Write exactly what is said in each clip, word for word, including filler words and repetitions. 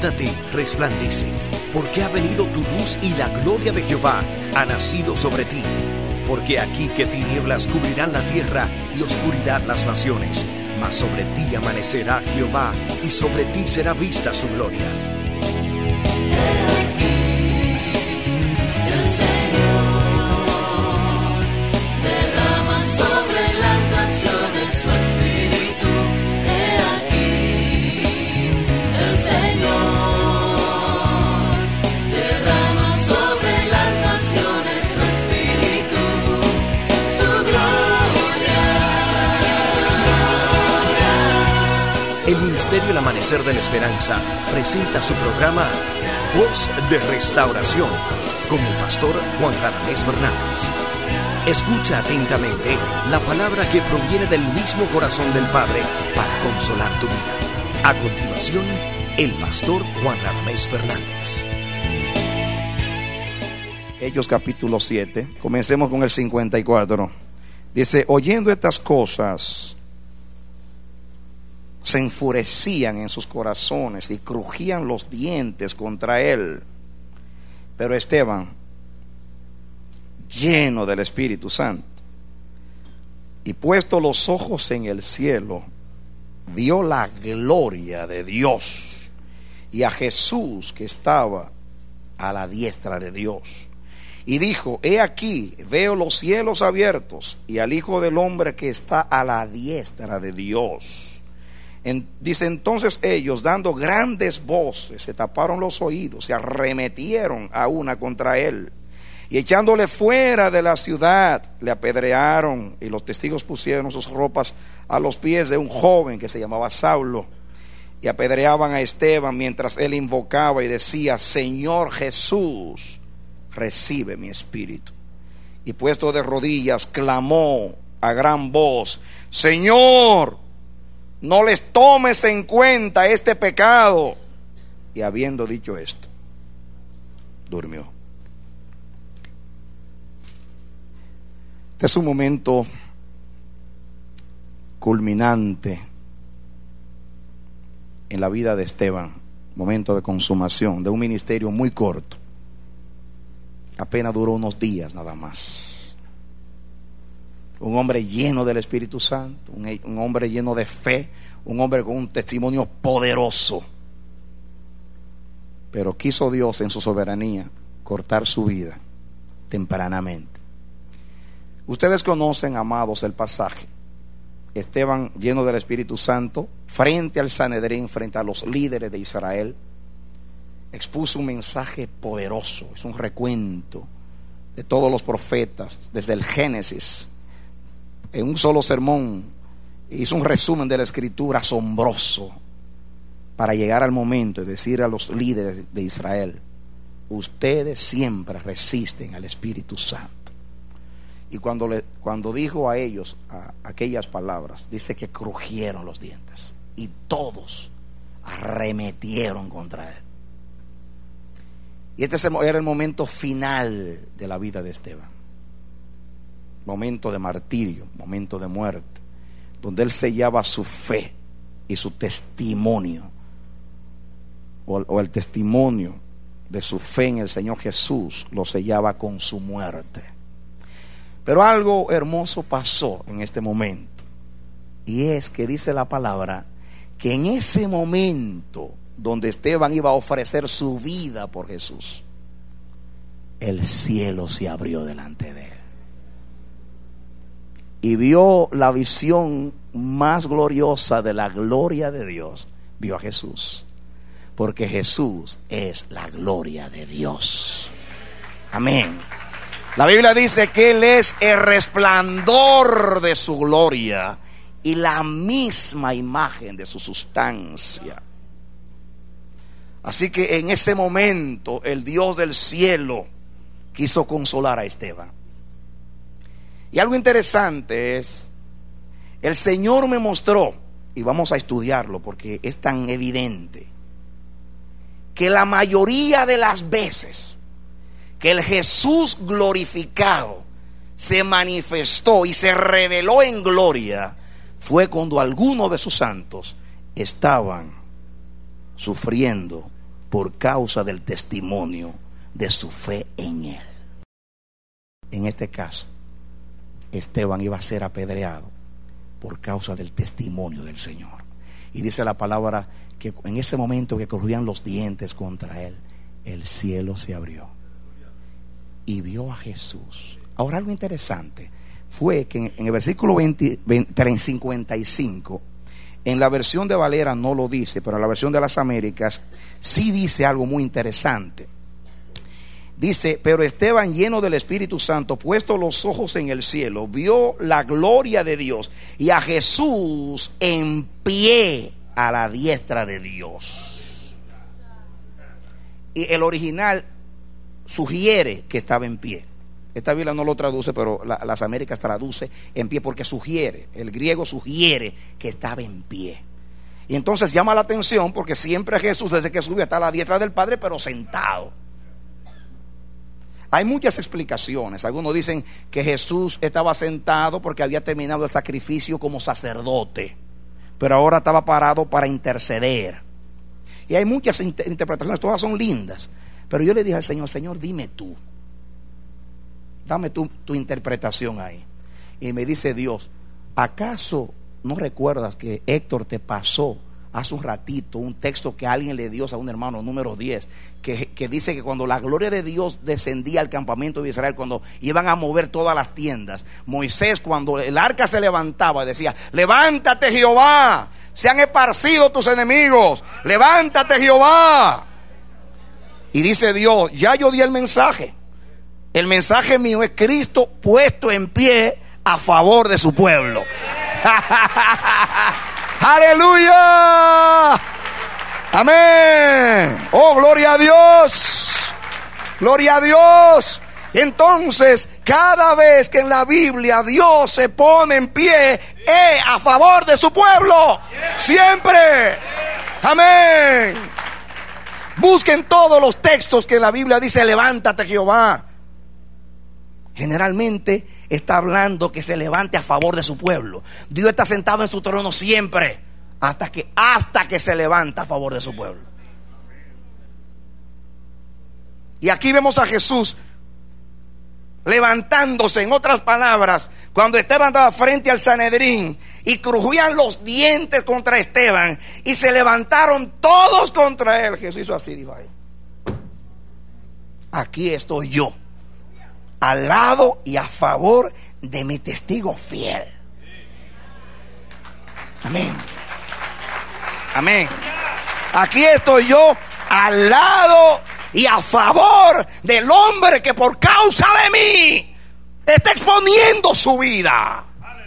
levántate, resplandece, porque ha venido tu luz y la gloria de Jehová ha nacido sobre ti. Porque aquí que tinieblas cubrirán la tierra y oscuridad las naciones, mas sobre ti amanecerá Jehová y sobre ti será vista su gloria. El Ministerio El Amanecer de la Esperanza presenta su programa Voz de Restauración con el pastor Juan Radamés Fernández. Escucha atentamente la palabra que proviene del mismo corazón del Padre para consolar tu vida. A continuación, el pastor Juan Radamés Fernández. Hechos capítulo siete, comencemos con el cincuenta y cuatro. Dice: oyendo estas cosas, se enfurecían en sus corazones y crujían los dientes contra él. Pero Esteban, lleno del Espíritu Santo, y puesto los ojos en el cielo, vio la gloria de Dios y a Jesús que estaba a la diestra de Dios. Y dijo: he aquí, veo los cielos abiertos y al Hijo del Hombre que está a la diestra de Dios. En, dice entonces ellos, dando grandes voces, se taparon los oídos, se arremetieron a una contra él, y echándole fuera de la ciudad, le apedrearon, y los testigos pusieron sus ropas a los pies de un joven que se llamaba Saulo, y apedreaban a Esteban mientras él invocaba y decía: Señor Jesús, recibe mi espíritu. Y puesto de rodillas, clamó a gran voz: Señor, no les tomes en cuenta este pecado. Y habiendo dicho esto, durmió. Este es un momento culminante en la vida de Esteban, momento de consumación de un ministerio muy corto. Apenas duró unos días nada más. Un hombre lleno del Espíritu Santo, un, un hombre lleno de fe, un hombre con un testimonio poderoso. Pero quiso Dios en su soberanía cortar su vida tempranamente. Ustedes conocen, amados, el pasaje. Esteban, lleno del Espíritu Santo, frente al Sanedrín, frente a los líderes de Israel, expuso un mensaje poderoso. Es un recuento de todos los profetas desde el Génesis. En un solo sermón hizo un resumen de la escritura asombroso para llegar al momento de decir a los líderes de Israel: ustedes siempre resisten al Espíritu Santo. Y cuando, le, cuando dijo a ellos a, aquellas palabras, dice que crujieron los dientes y todos arremetieron contra él. Y este era el momento final de la vida de Esteban. Momento de martirio, momento de muerte, donde él sellaba su fe y su testimonio, o, o el testimonio de su fe en el Señor Jesús, lo sellaba con su muerte. Pero algo hermoso pasó en este momento, y es que dice la palabra que en ese momento donde Esteban iba a ofrecer su vida por Jesús, el cielo se abrió delante de él. Y vio la visión más gloriosa de la gloria de Dios. Vio a Jesús, porque Jesús es la gloria de Dios. Amén. La Biblia dice que Él es el resplandor de su gloria y la misma imagen de su sustancia. Así que en ese momento el Dios del cielo quiso consolar a Esteban. Y algo interesante es, el Señor me mostró, y vamos a estudiarlo porque es tan evidente, que la mayoría de las veces que el Jesús glorificado se manifestó y se reveló en gloria, fue cuando algunos de sus santos estaban sufriendo por causa del testimonio de su fe en él. En este caso, Esteban iba a ser apedreado por causa del testimonio del Señor. Y dice la palabra que en ese momento que crujían los dientes contra él, el cielo se abrió y vio a Jesús. Ahora, algo interesante fue que en, en el versículo veinte, veinte, cincuenta y cinco, en la versión de Valera no lo dice, pero en la versión de las Américas sí dice algo muy interesante. Dice: pero Esteban, lleno del Espíritu Santo, puesto los ojos en el cielo, vio la gloria de Dios y a Jesús en pie a la diestra de Dios. Y el original sugiere que estaba en pie. Esta Biblia no lo traduce, pero la, las Américas traduce en pie porque sugiere, el griego sugiere que estaba en pie. Y entonces llama la atención porque siempre Jesús, desde que subió, está a la diestra del Padre, pero sentado. Hay muchas explicaciones. Algunos dicen que Jesús estaba sentado porque había terminado el sacrificio como sacerdote, pero ahora estaba parado para interceder. Y hay muchas inter- interpretaciones, todas son lindas. Pero yo le dije al Señor: Señor, dime tú, dame tu, tu interpretación ahí. Y me dice Dios: ¿acaso no recuerdas que Héctor te pasó hace un ratito un texto que alguien le dio a un hermano, número diez, que, que dice que cuando la gloria de Dios descendía al campamento de Israel, cuando iban a mover todas las tiendas, Moisés, cuando el arca se levantaba, decía: levántate, Jehová, se han esparcido tus enemigos, levántate, Jehová. Y dice Dios: ya yo di el mensaje. El mensaje mío es Cristo puesto en pie a favor de su pueblo. ¡Aleluya! ¡Amén! ¡Oh, gloria a Dios! ¡Gloria a Dios! Entonces, cada vez que en la Biblia Dios se pone en pie, es a favor de su pueblo. ¡Siempre! ¡Amén! Busquen todos los textos que en la Biblia dice: levántate, Jehová. Generalmente está hablando que se levante a favor de su pueblo. Dios está sentado en su trono siempre, hasta que, hasta que se levanta a favor de su pueblo. Y aquí vemos a Jesús levantándose. En otras palabras, cuando Esteban estaba frente al Sanedrín y crujían los dientes contra Esteban y se levantaron todos contra él, Jesús hizo así, dijo: ahí, aquí estoy yo, al lado y a favor de mi testigo fiel. Amén. Amén. Aquí estoy yo, al lado y a favor del hombre que por causa de mí está exponiendo su vida.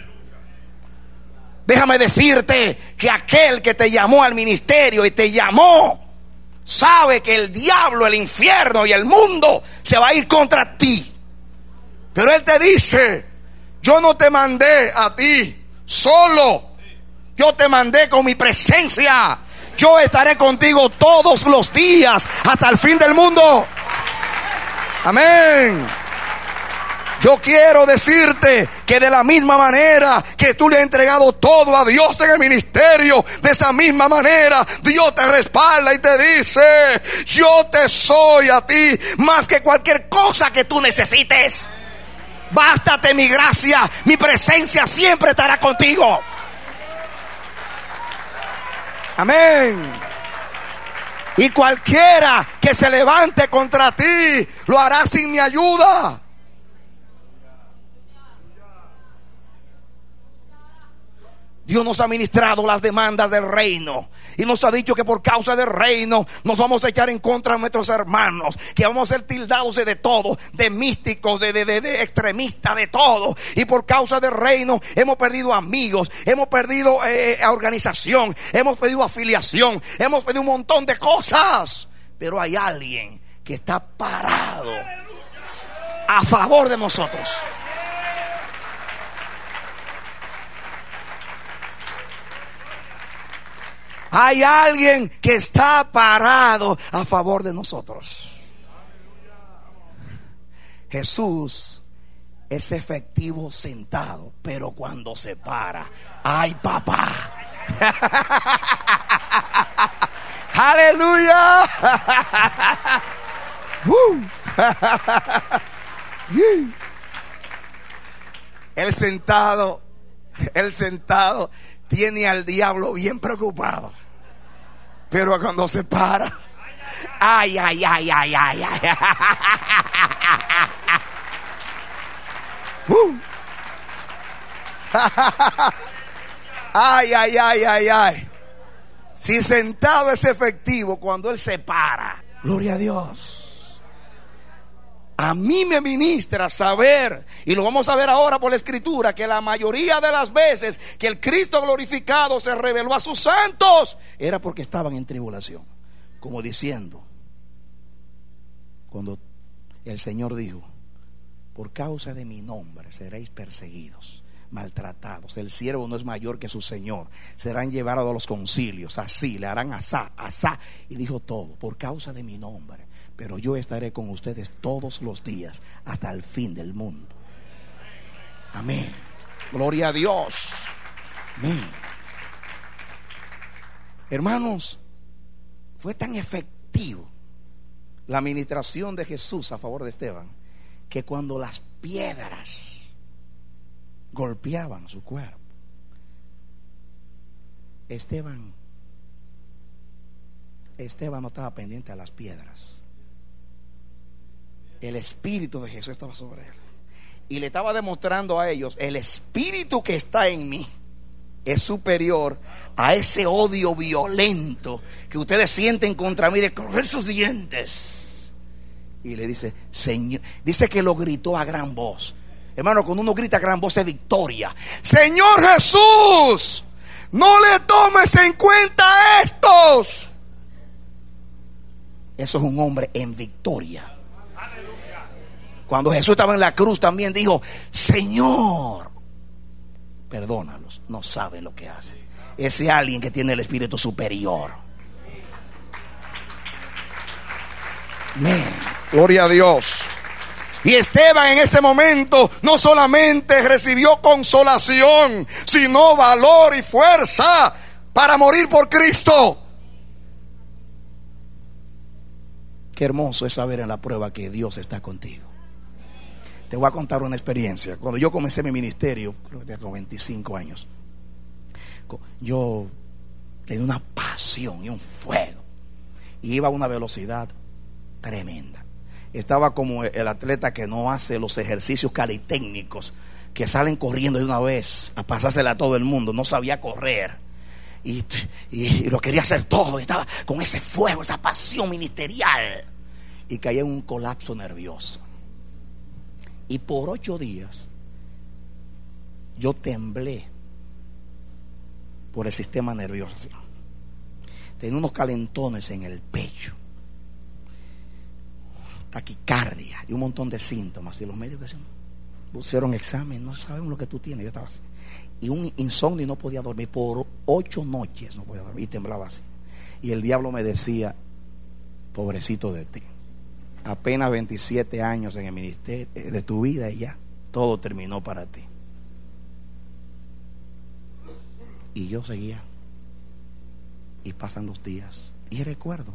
Déjame decirte que aquel que te llamó al ministerio y te llamó sabe que el diablo, el infierno y el mundo se va a ir contra ti. Pero él te dice: yo no te mandé a ti solo, yo te mandé con mi presencia. Yo estaré contigo todos los días hasta el fin del mundo. Amén. Yo quiero decirte que de la misma manera que tú le has entregado todo a Dios en el ministerio, de esa misma manera Dios te respalda y te dice: yo te soy a ti más que cualquier cosa que tú necesites. Bástate mi gracia, mi presencia siempre estará contigo. Amén. Y cualquiera que se levante contra ti lo hará sin mi ayuda. Dios nos ha ministrado las demandas del reino y nos ha dicho que por causa del reino nos vamos a echar en contra de nuestros hermanos, que vamos a ser tildados de, de todo, de místicos, de, de, de, de extremistas, de todo. Y por causa del reino hemos perdido amigos, hemos perdido eh, organización, hemos perdido afiliación, hemos perdido un montón de cosas. Pero hay alguien que está parado a favor de nosotros. Hay alguien que está parado a favor de nosotros. Jesús es efectivo sentado, pero cuando se para, ¡ay, papá! Aleluya. uh. El sentado, el sentado tiene al diablo bien preocupado. Pero cuando se para, ay, ay, ay, ay, ay, ay. uh. Ay, ay, ay, ay, ay. Si sentado es efectivo, cuando él se para, gloria a Dios. A mí me ministra saber, y lo vamos a ver ahora por la escritura, que la mayoría de las veces que el Cristo glorificado se reveló a sus santos, era porque estaban en tribulación. Como diciendo, cuando el Señor dijo: por causa de mi nombre seréis perseguidos, maltratados, el siervo no es mayor que su señor, serán llevados a los concilios, así, le harán asá, asá, y dijo todo, por causa de mi nombre. Pero yo estaré con ustedes todos los días hasta el fin del mundo. Amén. Gloria a Dios. Amén. Hermanos, fue tan efectivo la administración de Jesús a favor de Esteban, que cuando las piedras golpeaban su cuerpo, Esteban Esteban no estaba pendiente a las piedras. El Espíritu de Jesús estaba sobre él y le estaba demostrando a ellos: el Espíritu que está en mí es superior a ese odio violento que ustedes sienten contra mí de correr sus dientes. Y le dice: Señor, dice que lo gritó a gran voz. Hermano, cuando uno grita a gran voz de victoria: Señor Jesús, no le tomes en cuenta a estos. Eso es un hombre en victoria. Cuando Jesús estaba en la cruz también dijo: Señor, perdónalos, no saben lo que hacen. Ese alguien que tiene el espíritu superior. Amén. Gloria a Dios. Y Esteban en ese momento no solamente recibió consolación, sino valor y fuerza para morir por Cristo. Qué hermoso es saber en la prueba que Dios está contigo. Te voy a contar una experiencia. Cuando yo comencé mi ministerio, creo que tenía como veinticinco años, yo tenía una pasión y un fuego, y iba a una velocidad tremenda. Estaba como el atleta que no hace los ejercicios calitécnicos, que salen corriendo de una vez a pasársela a todo el mundo. No sabía correr y, y, y lo quería hacer todo. Estaba con ese fuego, esa pasión ministerial, y caí en un colapso nervioso. Y por ocho días yo temblé por el sistema nervioso, así. Tenía unos calentones en el pecho, taquicardia y un montón de síntomas. Y los médicos decían, pusieron examen, no sabemos lo que tú tienes. Yo estaba así, y un insomnio, y no podía dormir por ocho noches, no podía dormir, y temblaba así. Y el diablo me decía: pobrecito de ti, apenas veintisiete años en el ministerio de tu vida y ya todo terminó para ti. Y yo seguía, y pasan los días, y recuerdo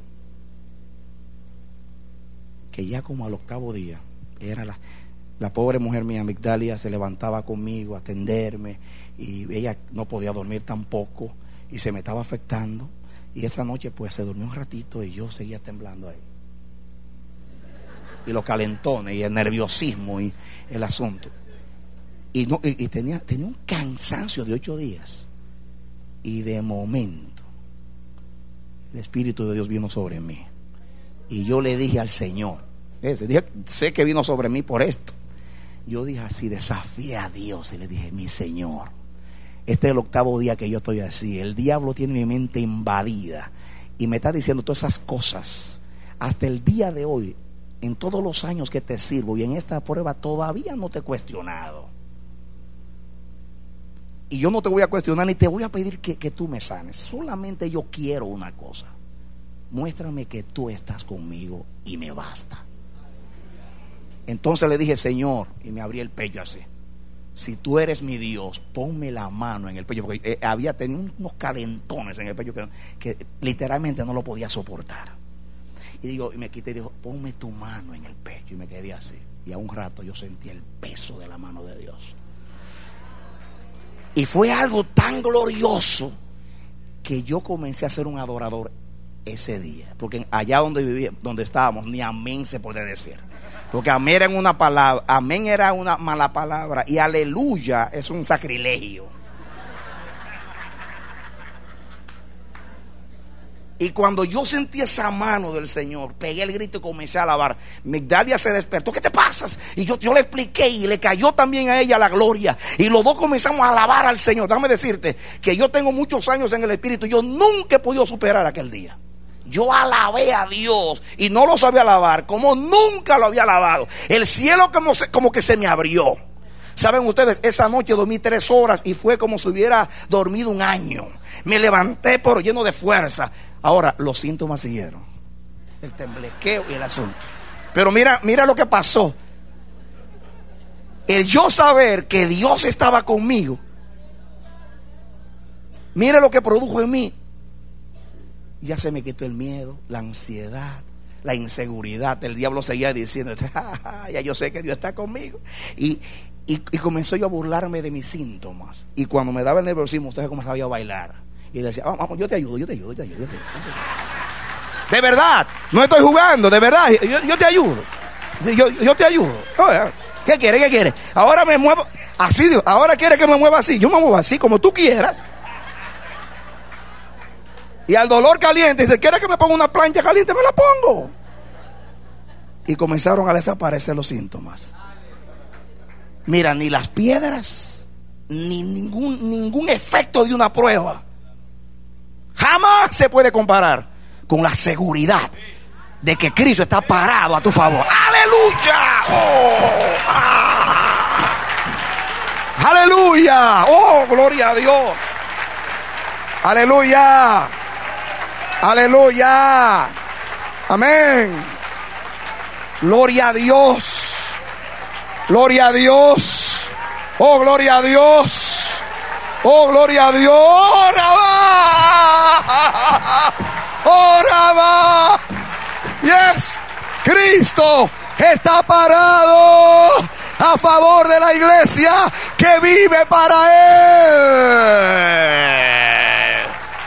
que ya como al octavo día, era la, la pobre mujer mía, Migdalia, se levantaba conmigo a atenderme, y ella no podía dormir tampoco, y se me estaba afectando. Y esa noche pues se durmió un ratito, y yo seguía temblando ahí, y los calentones y el nerviosismo y el asunto, y, no, y, y tenía, tenía un cansancio de ocho días. Y de momento el Espíritu de Dios vino sobre mí, y yo le dije al Señor, ese, dije, sé que vino sobre mí por esto. Yo dije así, desafié a Dios y le dije: mi Señor, este es el octavo día que yo estoy así. El diablo tiene mi mente invadida y me está diciendo todas esas cosas. Hasta el día de hoy, en todos los años que te sirvo y en esta prueba, todavía no te he cuestionado. Y yo no te voy a cuestionar ni te voy a pedir que, que tú me sanes. Solamente yo quiero una cosa: muéstrame que tú estás conmigo y me basta. Entonces le dije: Señor, y me abrí el pecho así, si tú eres mi Dios, ponme la mano en el pecho, porque eh, había tenido unos calentones en el pecho que, que literalmente no lo podía soportar. Y digo, y me quité y dijo, ponme tu mano en el pecho. Y me quedé así. Y a un rato yo sentí el peso de la mano de Dios. Y fue algo tan glorioso que yo comencé a ser un adorador ese día. Porque allá donde vivía, donde estábamos, ni amén se puede decir. Porque amén era una palabra, amén era una mala palabra, y aleluya es un sacrilegio. Y cuando yo sentí esa mano del Señor, pegué el grito y comencé a alabar. Migdalia se despertó. ¿Qué te pasas? Y yo, yo le expliqué, y le cayó también a ella la gloria. Y los dos comenzamos a alabar al Señor. Déjame decirte que yo tengo muchos años en el Espíritu. Yo nunca he podido superar aquel día. Yo alabé a Dios y no lo sabía alabar como nunca lo había alabado. El cielo como, se, como que se me abrió. Saben ustedes, esa noche dormí tres horas y fue como si hubiera dormido un año. Me levanté pero lleno de fuerza. Ahora los síntomas siguieron, el temblequeo y el asunto. Pero mira, mira lo que pasó. El yo saber que Dios estaba conmigo, mira lo que produjo en mí. Ya se me quitó el miedo, la ansiedad, la inseguridad. El diablo seguía diciendo, ya yo sé que Dios está conmigo. Y, y, y comenzó yo a burlarme de mis síntomas. Y cuando me daba el nerviosismo, usted comenzaba yo a bailar. Y decía, vamos, vamos, yo te ayudo, yo te ayudo, yo te ayudo, yo te ayudo. De verdad, no estoy jugando, de verdad, yo, yo te ayudo. Yo, yo te ayudo. ¿Qué quiere? ¿Qué quiere? Ahora me muevo así, ahora quiere que me mueva así. Yo me muevo así, como tú quieras. Y al dolor caliente, dice, ¿quieres que me ponga una plancha caliente? Me la pongo. Y comenzaron a desaparecer los síntomas. Mira, ni las piedras, ni ningún, ningún efecto de una prueba jamás se puede comparar con la seguridad de que Cristo está parado a tu favor. ¡Aleluya! ¡Oh! ¡Ah! ¡Aleluya! ¡Oh, gloria a Dios! ¡Aleluya! ¡Aleluya! ¡Amén! ¡Gloria a Dios! ¡Gloria a Dios! ¡Oh, gloria a Dios! ¡Oh, gloria a Dios! ¡Ora va! ¡Ora va! ¡Yes! Cristo está parado a favor de la iglesia que vive para Él.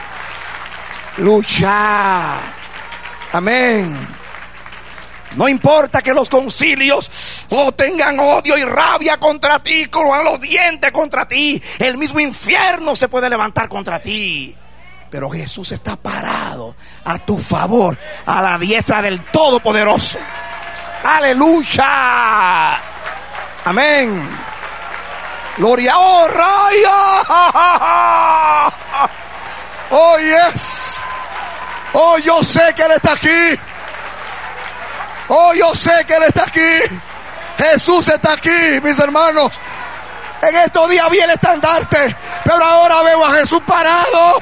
Luchar. Amén. No importa que los concilios oh, tengan odio y rabia contra ti, con los dientes contra ti. El mismo infierno se puede levantar contra ti. Pero Jesús está parado a tu favor, a la diestra del Todopoderoso. Aleluya. Amén. Gloria. Oh, raya. Oh, yes. Oh, yo sé que Él está aquí. Oh, yo sé que Él está aquí. Jesús está aquí, mis hermanos. En estos días vi el estandarte, pero ahora veo a Jesús parado.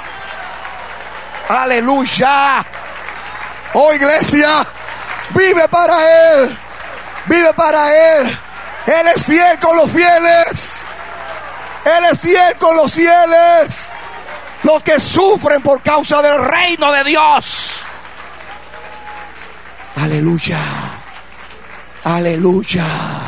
Aleluya. Oh, iglesia, vive para Él. Vive para Él. Él es fiel con los fieles. Él es fiel con los fieles. Los que sufren por causa del reino de Dios. Aleluya. Aleluya.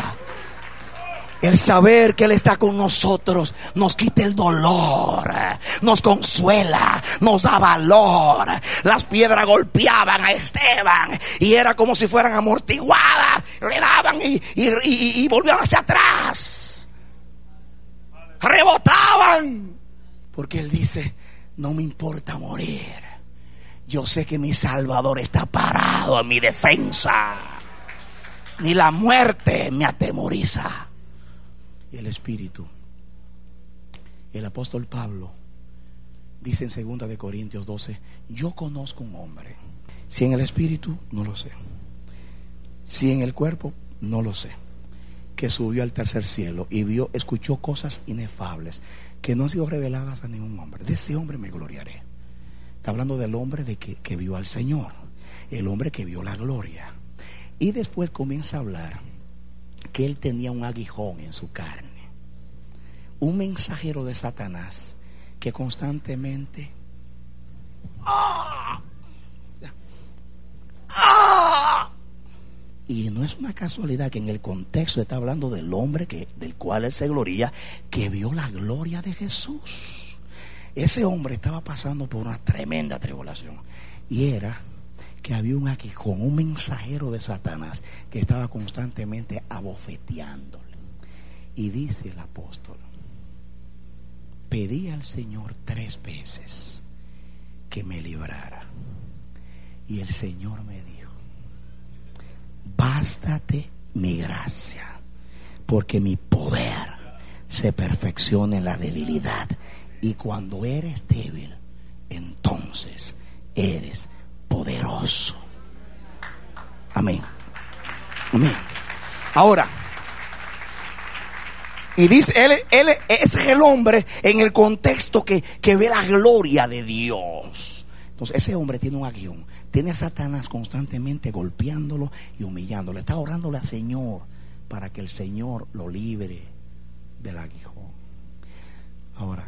El saber que Él está con nosotros nos quita el dolor, nos consuela, nos da valor. Las piedras golpeaban a Esteban y era como si fueran amortiguadas. Le daban y, y, y, y volvían hacia atrás. Rebotaban. Porque Él dice, no me importa morir. Yo sé que mi Salvador está parado a mi defensa. Ni la muerte me atemoriza. Y el Espíritu, el apóstol Pablo dice en segunda de Corintios doce, yo conozco un hombre, si en el Espíritu no lo sé, si en el cuerpo no lo sé, que subió al tercer cielo y vio, escuchó cosas inefables que no han sido reveladas a ningún hombre. De ese hombre me gloriaré. Está hablando del hombre de que, que vio al Señor, el hombre que vio la gloria. Y después comienza a hablar que él tenía un aguijón en su carne. un mensajero de Satanás que constantemente ¡ah! ¡ah! Y no es una casualidad que en el contexto está hablando del hombre que, del cual él se gloria, que vio la gloria de Jesús. Ese hombre estaba pasando por una tremenda tribulación, y era que había un aguijón, un mensajero de Satanás que estaba constantemente abofeteándole. Y dice el apóstol: pedí al Señor tres veces que me librara, y el Señor me dijo: bástate mi gracia, porque mi poder se perfecciona en la debilidad, y cuando eres débil, entonces eres poderoso. Amén. Amén. Ahora, y dice, él, él es el hombre en el contexto que, que ve la gloria de Dios. Entonces ese hombre tiene un aguijón, tiene a Satanás constantemente golpeándolo y humillándolo. Está orándole al Señor para que el Señor lo libre del aguijón. Ahora,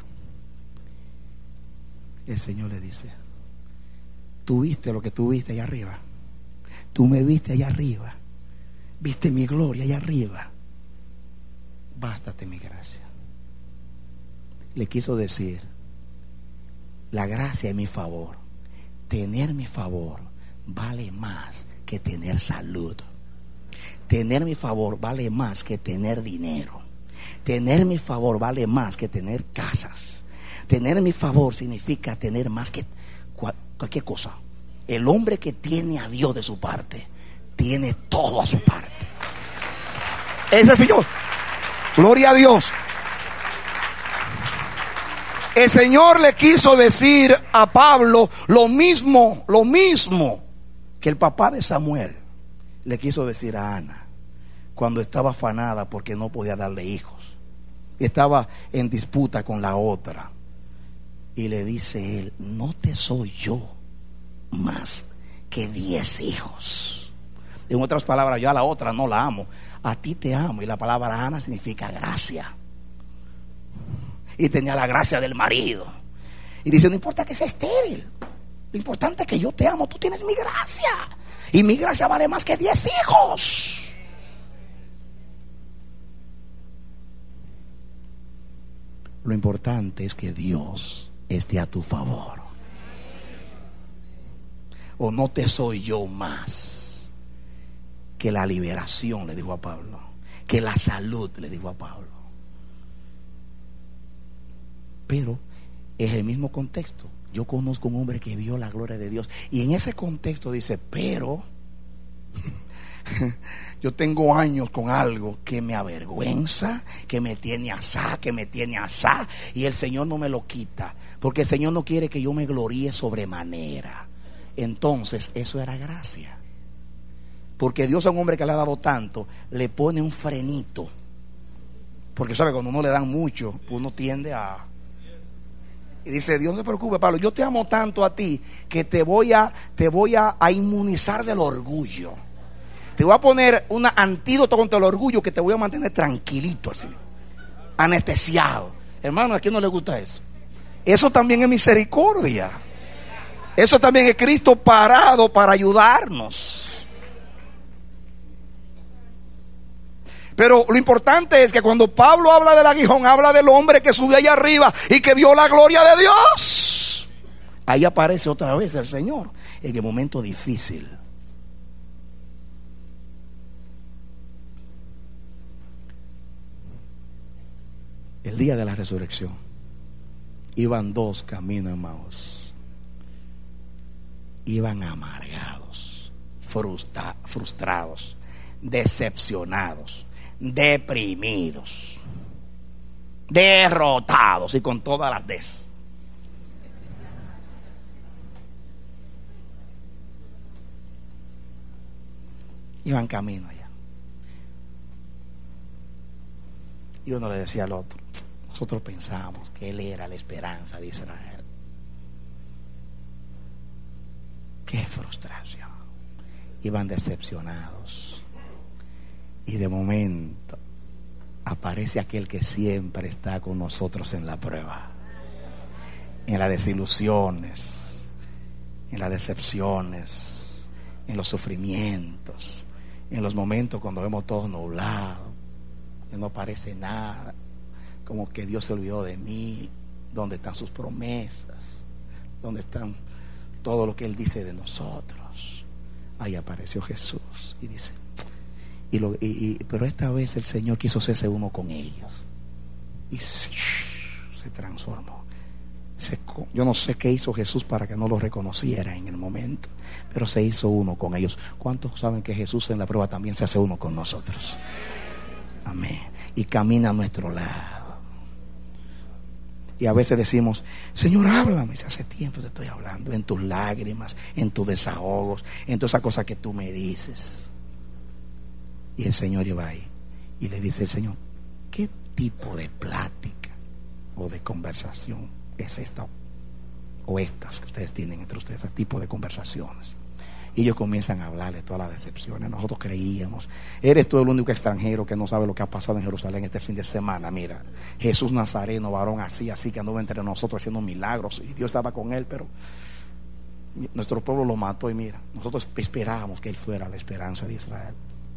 el Señor le dice: tú viste lo que tú viste allá arriba, tú me viste allá arriba, viste mi gloria allá arriba, bástate mi gracia. Le quiso decir: la gracia es mi favor. Tener mi favor vale más que tener salud. Tener mi favor vale más que tener dinero. Tener mi favor vale más que tener casas. Tener mi favor significa tener más que cual, cualquier cosa. El hombre que tiene a Dios de su parte tiene todo a su parte. Ese Señor, gloria a Dios. El Señor le quiso decir a Pablo lo mismo, lo mismo que el papá de Samuel le quiso decir a Ana cuando estaba afanada porque no podía darle hijos. Estaba en disputa con la otra. Y le dice él: no te soy yo más que diez hijos. En otras palabras, yo a la otra no la amo, a ti te amo. Y la palabra Ana significa gracia. Y tenía la gracia del marido. Y dice: no importa que sea estéril, lo importante es que yo te amo, tú tienes mi gracia, y mi gracia vale más que diez hijos. Lo importante es que Dios esté a tu favor. O no te soy yo más que la liberación, le dijo a Pablo, que la salud, le dijo a Pablo. Pero es el mismo contexto. Yo conozco un hombre que vio la gloria de Dios, y en ese contexto dice: pero yo tengo años con algo que me avergüenza, que me tiene asá, que me tiene asá, y el Señor no me lo quita, porque el Señor no quiere que yo me gloríe sobremanera. Entonces eso era gracia, porque Dios a un hombre que le ha dado tanto le pone un frenito, porque sabe, cuando uno le dan mucho, uno tiende a... Y dice: Dios, no se preocupe, Pablo, yo te amo tanto a ti que te voy a, te voy a, a inmunizar del orgullo. Te voy a poner un antídoto contra el orgullo que te voy a mantener tranquilito, así, anestesiado. Hermano, ¿a quién no le gusta eso? Eso también es misericordia. Eso también es Cristo parado para ayudarnos. Pero lo importante es que cuando Pablo habla del aguijón, habla del hombre que subió allá arriba y que vio la gloria de Dios. Ahí aparece otra vez el Señor en el momento difícil. El día de la resurrección iban dos camino a Emmaús. Iban amargados, frustra- frustrados, decepcionados, deprimidos, derrotados y con todas las des. Iban camino allá. Y uno le decía al otro: nosotros pensábamos que él era la esperanza de Israel. Qué frustración. Iban decepcionados. Y de momento aparece aquel que siempre está con nosotros en la prueba, en las desilusiones, en las decepciones, en los sufrimientos, en los momentos cuando vemos todo nublado, que no parece nada, como que Dios se olvidó de mí. ¿Dónde están sus promesas? ¿Dónde están todo lo que Él dice de nosotros? Ahí apareció Jesús y dice, y lo, y, y, pero esta vez el Señor quiso hacerse uno con ellos y se transformó. Se, yo no sé qué hizo Jesús para que no lo reconociera en el momento, pero se hizo uno con ellos. ¿Cuántos saben que Jesús en la prueba también se hace uno con nosotros? Amén. Y camina a nuestro lado. Y a veces decimos, Señor, háblame. Si hace tiempo te estoy hablando, en tus lágrimas, en tus desahogos, en todas esas cosas que tú me dices. Y el Señor iba ahí y le dice el Señor, ¿qué tipo de plática o de conversación es esta? O estas que ustedes tienen entre ustedes, ese tipo de conversaciones. Y ellos comienzan a hablar de todas las decepciones. Nosotros creíamos, eres tú el único extranjero que no sabe lo que ha pasado en Jerusalén este fin de semana. Mira, Jesús Nazareno, varón así, así que anduvo entre nosotros haciendo milagros y Dios estaba con él, pero nuestro pueblo lo mató. Y mira, nosotros esperábamos que él fuera la esperanza de Israel.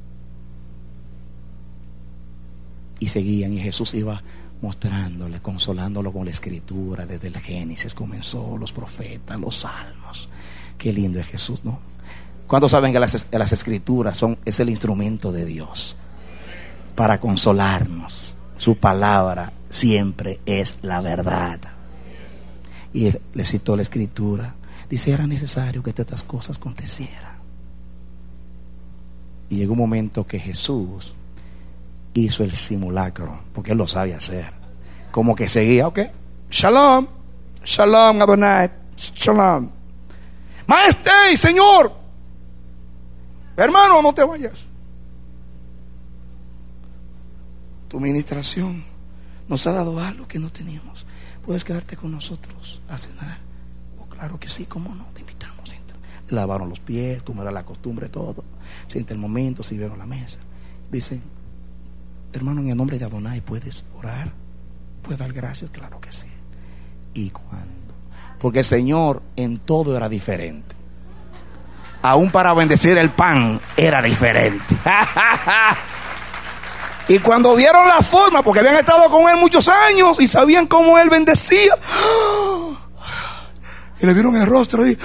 Y seguían, y Jesús iba mostrándole, consolándolo con la escritura. Desde el Génesis comenzó, los profetas, los salmos. Qué lindo es Jesús, ¿no? ¿Cuántos saben que las, las escrituras son, es el instrumento de Dios para consolarnos? Su palabra siempre es la verdad. Y él le citó la escritura. Dice, era necesario que estas cosas acontecieran. Y llegó un momento que Jesús hizo el simulacro, porque él lo sabe hacer. Como que seguía, ok, Shalom, Shalom Adonai, Shalom. Maestro, Señor, hermano, no te vayas. Tu ministración nos ha dado algo que no teníamos. ¿Puedes quedarte con nosotros a cenar? Oh, claro que sí, cómo no, te invitamos. Entra. Lavaron los pies, como era la costumbre, todo. Siente el momento, sirvieron la mesa. Dicen, hermano, en el nombre de Adonai, ¿puedes orar? ¿Puedes dar gracias? Claro que sí. ¿Y cuándo? Porque el Señor en todo era diferente. Aún para bendecir el pan era diferente. Y cuando vieron la forma, porque habían estado con él muchos años y sabían cómo él bendecía, y le vieron el rostro y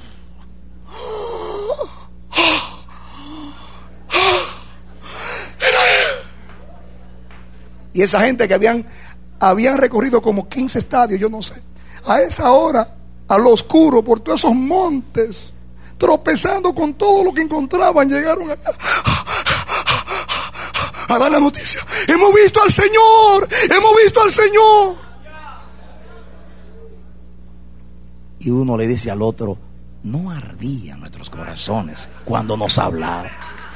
era él. Y esa gente que habían habían recorrido como quince estadios, yo no sé, a esa hora, a lo oscuro, por todos esos montes, tropezando con todo lo que encontraban, llegaron allá a dar la noticia. Hemos visto al Señor, hemos visto al Señor. Y uno le dice al otro, no ardían nuestros corazones cuando nos hablaba.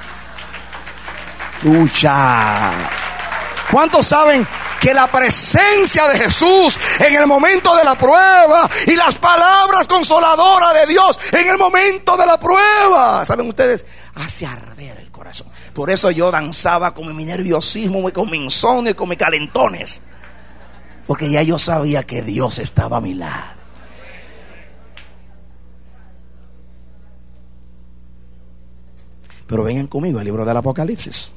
Lucha. ¿Cuántos saben que la presencia de Jesús en el momento de la prueba y las palabras consoladoras de Dios en el momento de la prueba, saben ustedes, hace arder el corazón? Por eso yo danzaba con mi nerviosismo y con mi insomnio y con mis calentones, porque ya yo sabía que Dios estaba a mi lado. Pero vengan conmigo al libro del Apocalipsis,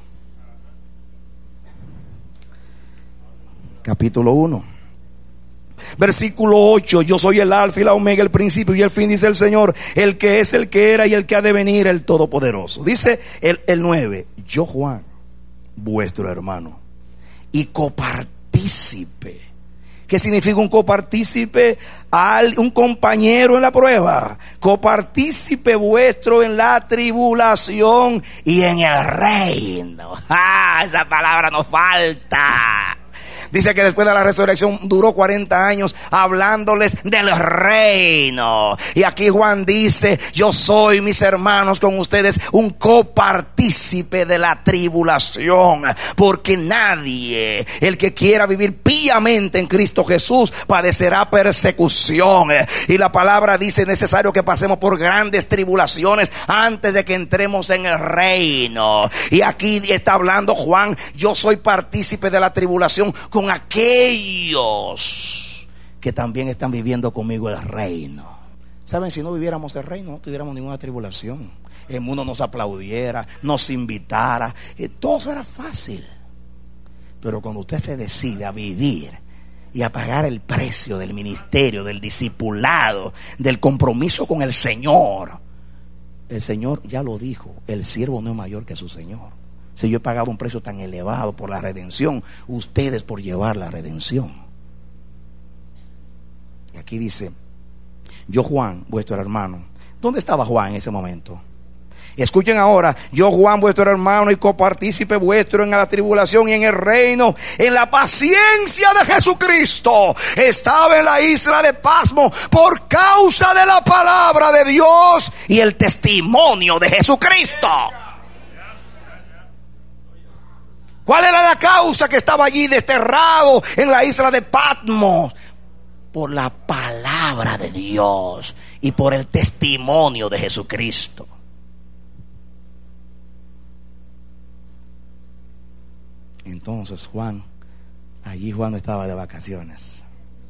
capítulo uno, versículo ocho. Yo soy el alfa y la omega, el principio y el fin, dice el Señor, el que es, el que era y el que ha de venir, el todopoderoso. Dice el, el nueve, yo Juan, vuestro hermano y copartícipe. ¿Qué significa un copartícipe? Al, un compañero en la prueba, copartícipe vuestro en la tribulación y en el reino. ¡Ah! Esa palabra nos falta. Dice que después de la resurrección duró cuarenta años hablándoles del reino. Y aquí Juan dice: yo soy, mis hermanos, con ustedes un copartícipe de la tribulación, porque nadie, el que quiera vivir piamente en Cristo Jesús, padecerá persecución. Y la palabra dice: necesario que pasemos por grandes tribulaciones antes de que entremos en el reino. Y aquí está hablando Juan: yo soy partícipe de la tribulación con aquellos que también están viviendo conmigo el reino. Saben, si no viviéramos el reino, no tuviéramos ninguna tribulación. El mundo nos aplaudiera, nos invitara, y todo eso era fácil. Pero cuando usted se decide a vivir y a pagar el precio del ministerio, del discipulado, del compromiso con el Señor, el Señor ya lo dijo: el siervo no es mayor que su Señor. Si yo he pagado un precio tan elevado por la redención, ustedes por llevar la redención. Y aquí dice: yo, Juan, vuestro hermano. ¿Dónde estaba Juan en ese momento? Escuchen ahora: yo, Juan, vuestro hermano y copartícipe vuestro en la tribulación y en el reino, en la paciencia de Jesucristo, estaba en la isla de Patmos por causa de la palabra de Dios y el testimonio de Jesucristo. ¿Cuál era la causa que estaba allí desterrado en la isla de Patmos? Por la palabra de Dios y por el testimonio de Jesucristo. Entonces Juan, allí Juan no estaba de vacaciones.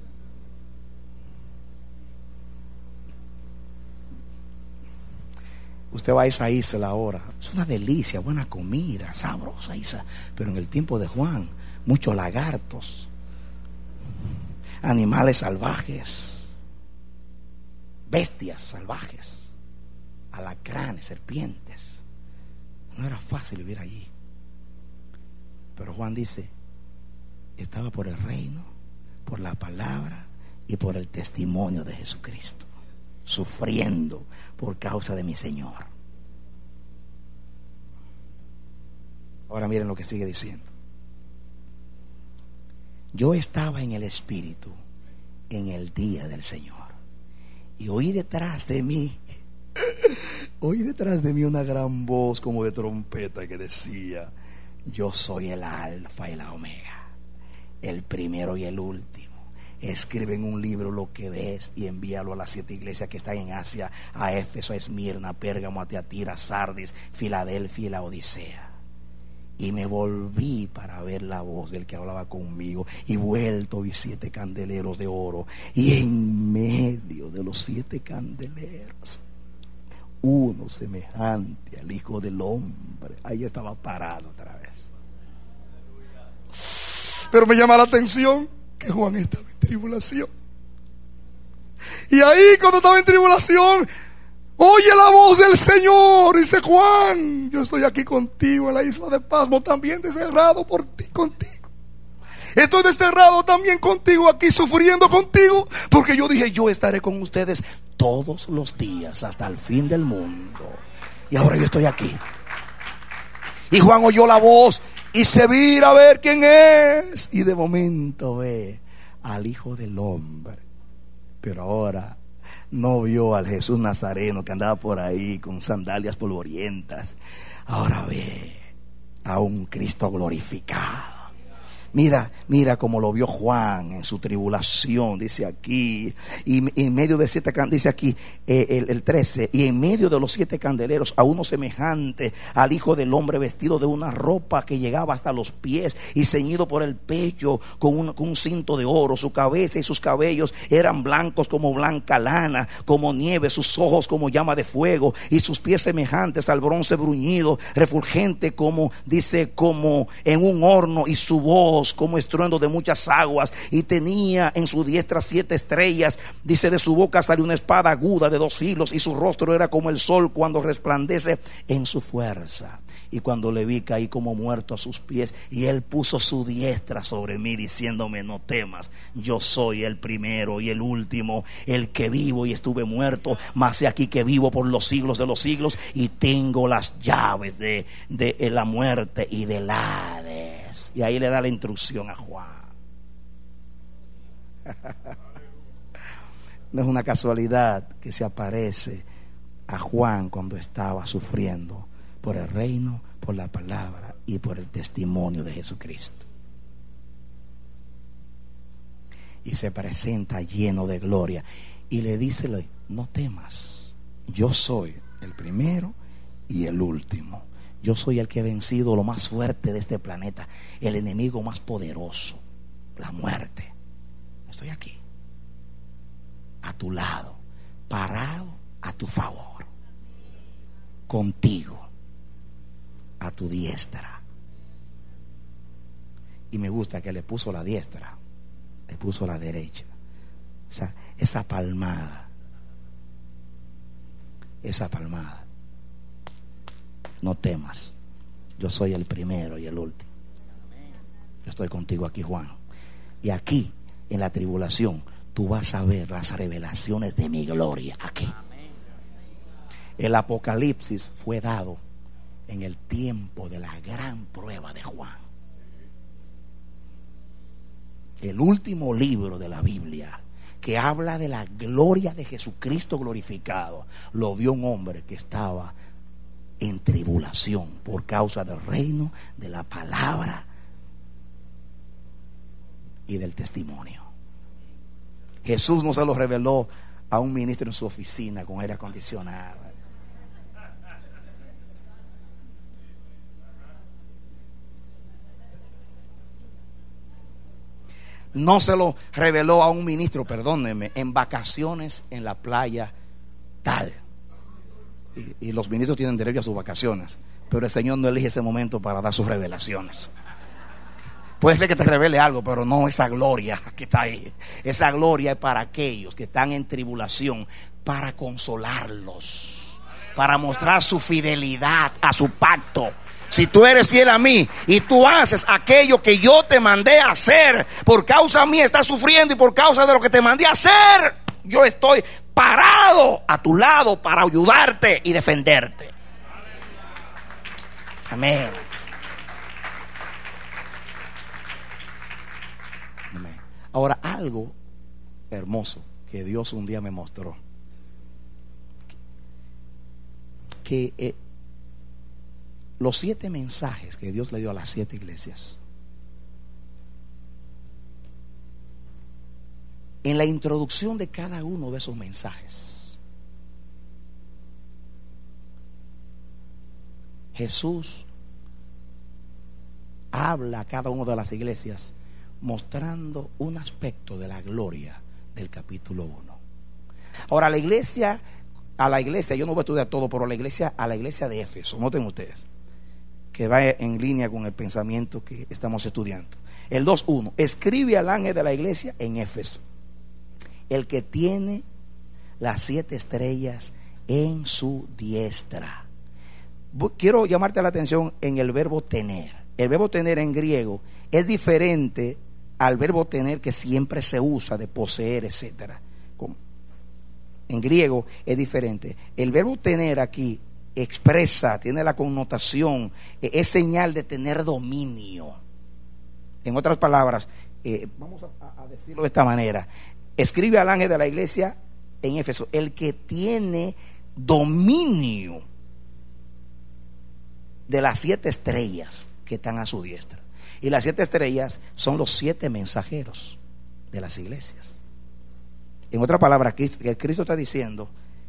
Usted va a esa isla ahora, es una delicia, buena comida, sabrosa isla. Pero en el tiempo de Juan, muchos lagartos, animales salvajes, bestias salvajes, alacranes, serpientes. No era fácil vivir allí. Pero Juan dice: estaba por el reino, por la palabra y por el testimonio de Jesucristo, sufriendo por causa de mi Señor. Ahora miren lo que sigue diciendo: yo estaba en el Espíritu en el día del Señor, y oí detrás de mí oí detrás de mí una gran voz como de trompeta que decía: yo soy el Alfa y la Omega, el primero y el último. Escribe en un libro lo que ves y envíalo a las siete iglesias que están en Asia: a Éfeso, a Esmirna, a Pérgamo, a Tiatira, a Sardis, Filadelfia y la Odisea. Y me volví para ver la voz del que hablaba conmigo, y vuelto vi siete candeleros de oro, y en medio de los siete candeleros uno semejante al Hijo del Hombre. Ahí estaba parado otra vez. Pero me llama la atención que Juan estaba en tribulación. Y ahí, cuando estaba en tribulación, oye la voz del Señor. Dice: Juan, yo estoy aquí contigo en la isla de Patmos, también desterrado por ti, contigo. Estoy desterrado también contigo aquí, sufriendo contigo, porque yo dije: yo estaré con ustedes todos los días hasta el fin del mundo. Y ahora yo estoy aquí. Y Juan oyó la voz y se vira a ver quién es, y de momento ve al Hijo del Hombre. Pero ahora no vio al Jesús Nazareno que andaba por ahí con sandalias polvorientas. Ahora ve a un Cristo glorificado. Mira, mira cómo lo vio Juan en su tribulación, dice aquí. Y en medio de siete, dice aquí eh, el, el trece, y en medio de los siete candeleros a uno semejante al Hijo del Hombre, vestido de una ropa que llegaba hasta los pies y ceñido por el pecho con un, con un cinto de oro. Su cabeza y sus cabellos eran blancos como blanca lana, como nieve, sus ojos como llama de fuego, y sus pies semejantes al bronce bruñido, refulgente como, dice, como en un horno, y su voz como estruendo de muchas aguas. Y tenía en su diestra siete estrellas. Dice: de su boca salió una espada aguda de dos filos, y su rostro era como el sol cuando resplandece en su fuerza. Y cuando le vi, caí como muerto a sus pies, y él puso su diestra sobre mí, diciéndome: no temas, yo soy el primero y el último, el que vivo y estuve muerto, mas he aquí que vivo por los siglos de los siglos, y tengo las llaves de, de la muerte y del Hades. Y ahí le da la instrucción a Juan. No es una casualidad que se aparece a Juan cuando estaba sufriendo por el reino, por la palabra y por el testimonio de Jesucristo. Y se presenta lleno de gloria y le dice: no temas, yo soy el primero y el último. Yo soy el que he vencido lo más fuerte de este planeta, el enemigo más poderoso, la muerte. Estoy aquí, a tu lado, parado a tu favor, contigo, a tu diestra. Y me gusta que le puso la diestra, le puso la derecha. O sea, esa palmada, esa palmada. No temas, yo soy el primero y el último. Yo estoy contigo aquí, Juan. Y aquí, en la tribulación, tú vas a ver las revelaciones de mi gloria aquí. El Apocalipsis fue dado en el tiempo de la gran prueba de Juan. El último libro de la Biblia que habla de la gloria de Jesucristo glorificado, lo vio un hombre que estaba en tribulación por causa del reino, de la palabra y del testimonio. Jesús no se lo reveló a un ministro en su oficina con aire acondicionado. No se lo reveló a un ministro, perdónenme, en vacaciones en la playa tal. Y, y los ministros tienen derecho a sus vacaciones, pero el Señor no elige ese momento para dar sus revelaciones. Puede ser que te revele algo, pero no esa gloria que está ahí. Esa gloria es para aquellos que están en tribulación, para consolarlos, para mostrar su fidelidad a su pacto. Si tú eres fiel a mí y tú haces aquello que yo te mandé a hacer, por causa mía estás sufriendo y por causa de lo que te mandé a hacer, yo estoy parado a tu lado para ayudarte y defenderte. Amén. Amén. Ahora, algo hermoso que Dios un día me mostró, que eh, los siete mensajes que Dios le dio a las siete iglesias, en la introducción de cada uno de esos mensajes, Jesús habla a cada una de las iglesias mostrando un aspecto de la gloria del capítulo uno. Ahora, la iglesia, a la iglesia, yo no voy a estudiar todo, pero la iglesia, a la iglesia de Éfeso, noten ustedes, que va en línea con el pensamiento que estamos estudiando. El dos uno, escribe al ángel de la iglesia en Éfeso, el que tiene las siete estrellas en su diestra. Quiero llamarte la atención en el verbo tener. El verbo tener en griego es diferente al verbo tener que siempre se usa de poseer, etcétera. En griego es diferente. El verbo tener aquí expresa, tiene la connotación, es señal de tener dominio. En otras palabras, eh, vamos a, a decirlo de esta manera: escribe al ángel de la iglesia en Éfeso, el que tiene dominio de las siete estrellas que están a su diestra. Y las siete estrellas son los siete mensajeros de las iglesias. En otras palabras, Cristo, que Cristo está diciendo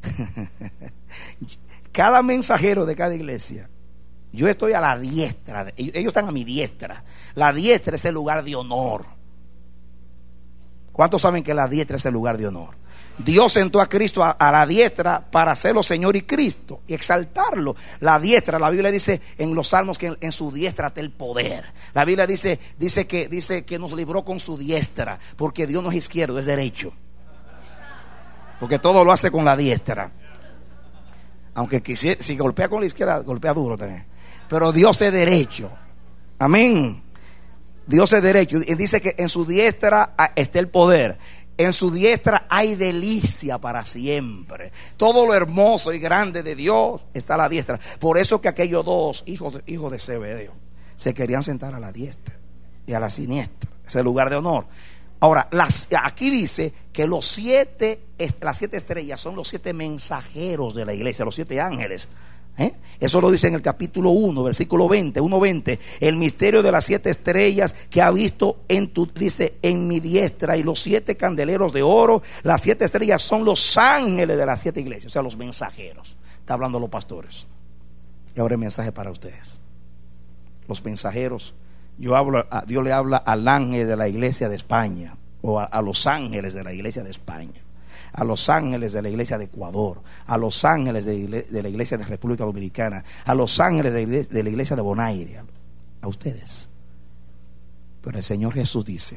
cada mensajero de cada iglesia, yo estoy a la diestra de, ellos están a mi diestra. La diestra es el lugar de honor. ¿Cuántos saben que la diestra es el lugar de honor? Dios sentó a Cristo a, a la diestra para hacerlo Señor y Cristo y exaltarlo. La diestra, la Biblia dice en los salmos que en, en su diestra está el poder. La Biblia dice, dice, que, dice que nos libró con su diestra, porque Dios no es izquierdo, es derecho. Porque todo lo hace con la diestra. Aunque quisiera, si golpea con la izquierda, golpea duro también. Pero Dios es derecho. Amén. Dios es derecho. Y dice que en su diestra está el poder. En su diestra hay delicia para siempre. Todo lo hermoso y grande de Dios está a la diestra. Por eso que aquellos dos hijos, hijos de Zebedeo se querían sentar a la diestra y a la siniestra. Es el lugar de honor. Ahora, las, aquí dice que los siete, las siete estrellas son los siete mensajeros de la iglesia, los siete ángeles. ¿Eh? Eso lo dice en el capítulo uno, versículo veinte, uno veinte. El misterio de las siete estrellas que ha visto en tu, dice, en mi diestra, y los siete candeleros de oro. Las siete estrellas son los ángeles de las siete iglesias, o sea, los mensajeros. Está hablando los pastores. Y ahora el mensaje para ustedes. Los mensajeros. Yo hablo, a, Dios le habla al ángel de la iglesia de España, o a, a los ángeles de la iglesia de España, a los ángeles de la iglesia de Ecuador, a los ángeles de, de la iglesia de República Dominicana, a los ángeles de, de la iglesia de Bonaire, a, a ustedes. Pero el Señor Jesús dice: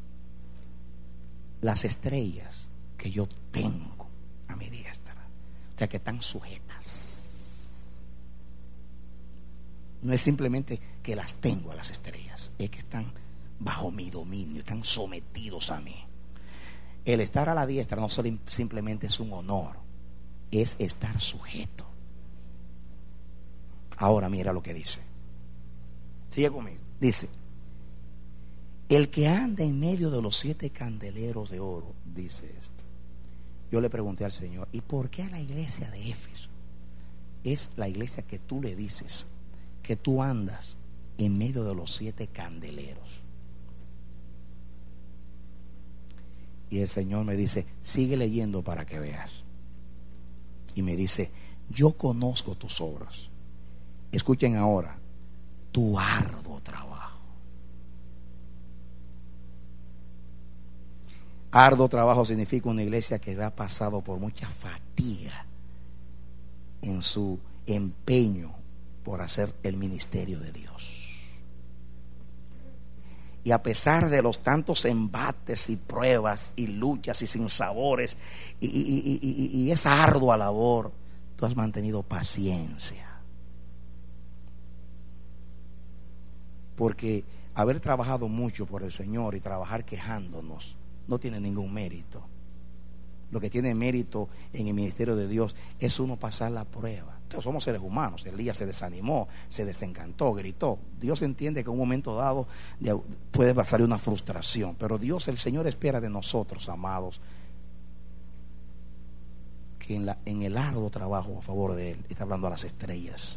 las estrellas que yo tengo a mi diestra, o sea, que están sujetas. No es simplemente que las tengo a las estrellas, es que están bajo mi dominio, están sometidos a mí. El estar a la diestra no simplemente es un honor, es estar sujeto. Ahora mira lo que dice. Sigue conmigo. Dice: el que anda en medio de los siete candeleros de oro, dice esto. Yo le pregunté al Señor: ¿y por qué a la iglesia de Éfeso? Es la iglesia que tú le dices que tú andas en medio de los siete candeleros. Y el Señor me dice: sigue leyendo para que veas. Y me dice: yo conozco tus obras. Escuchen ahora, tu arduo trabajo. Arduo trabajo significa una iglesia que ha pasado por mucha fatiga en su empeño por hacer el ministerio de Dios. Y a pesar de los tantos embates y pruebas y luchas y sinsabores y, y, y, y, y esa ardua labor, tú has mantenido paciencia. Porque haber trabajado mucho por el Señor y trabajar quejándonos no tiene ningún mérito. Lo que tiene mérito en el ministerio de Dios es uno pasar la prueba. Entonces, somos seres humanos. Elías se desanimó, se desencantó, gritó. Dios entiende que en un momento dado puede pasar una frustración, pero Dios, el Señor, espera de nosotros, amados, que en, la, en el arduo trabajo a favor de Él, está hablando a las estrellas,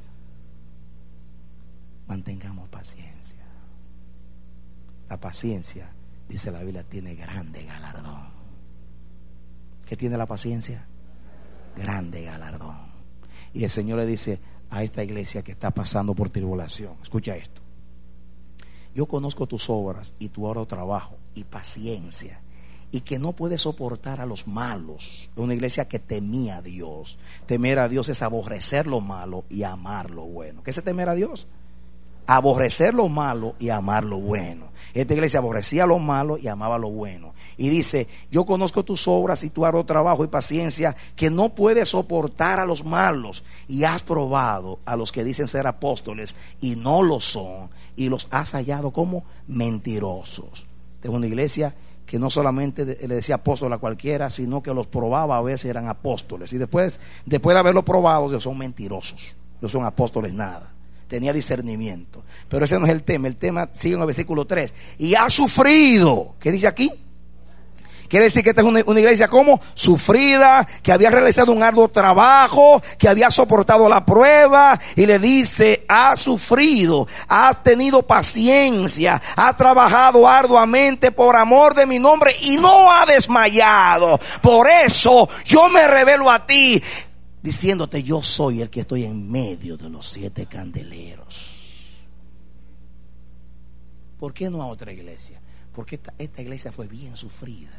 mantengamos paciencia. La paciencia, dice la Biblia, tiene grande galardón. ¿Qué tiene la paciencia? Grande galardón. Y el Señor le dice a esta iglesia que está pasando por tribulación: escucha esto. Yo conozco tus obras y tu arduo trabajo y paciencia, y que no puedes soportar a los malos. Es una iglesia que temía a Dios. Temer a Dios es aborrecer lo malo y amar lo bueno. ¿Qué es temer a Dios? Aborrecer lo malo y amar lo bueno. Esta iglesia aborrecía lo malo y amaba lo bueno. Y dice: yo conozco tus obras y tu arduo trabajo y paciencia, que no puedes soportar a los malos, y has probado a los que dicen ser apóstoles y no lo son, y los has hallado como mentirosos. Esta es una iglesia que no solamente le decía apóstol a cualquiera, sino que los probaba a ver si eran apóstoles. Y después, después de haberlo probado, ellos son mentirosos, no son apóstoles nada. Tenía discernimiento. Pero ese no es el tema. El tema sigue en el versículo tres. Y ha sufrido. ¿Qué dice aquí? Quiere decir que esta es una, una iglesia como sufrida, que había realizado un arduo trabajo, que había soportado la prueba. Y le dice: ha sufrido, has tenido paciencia, has trabajado arduamente por amor de mi nombre y no ha desmayado. Por eso yo me revelo a ti, diciéndote: yo soy el que estoy en medio de los siete candeleros. ¿Por qué no a otra iglesia? Porque esta, esta iglesia fue bien sufrida.